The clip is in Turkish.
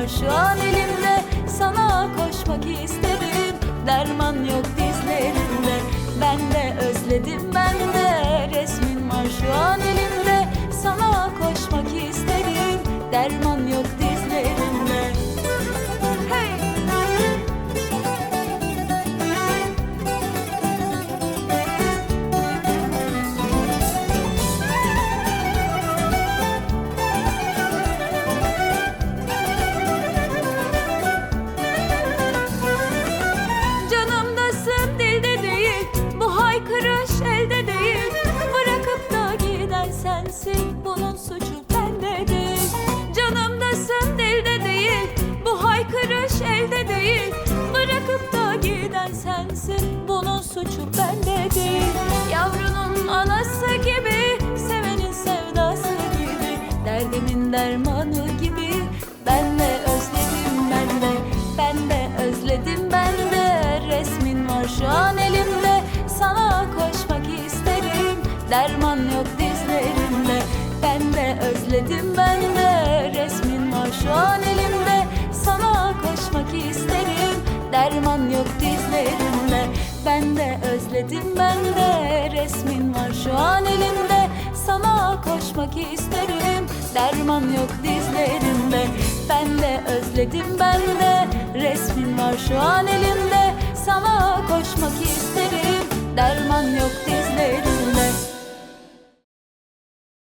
şu an elimde. Sana koşmak isterim, derman yok dizlerimde. Ben de özledim, ben de resmin var şu an elimde. Sana koşmak isterim, derman yok dizlerimde. Hey! Canımdasın, dilde değil, bu haykırış elde değil. Bırakıp da giden sensin, bunun suçu bende değil. Canımdasın, dilde değil, bu haykırış elde değil. Bırakıp da giden sensin, bunun suçu bende değil. Yavrunun anası gibi, sevenin sevdası gibi, derdimin dermanı gibi. Ben de özledim, ben de özledim, ben de resmin var şu an elimde. Sana koşmak isterim, derman yok dizlerimde. Ben de özledim, ben de resmin var şu an elimde. Sana koşmak isterim, derman yok dizlerimde. Ben de özledim, ben de resmin var şu an elimde. Sana koşmak isterim, derman yok dizlerimde. Ben de özledim, ben de resmin var şu an elimde. Sana koşmak isterim, derman yok dizlerimde.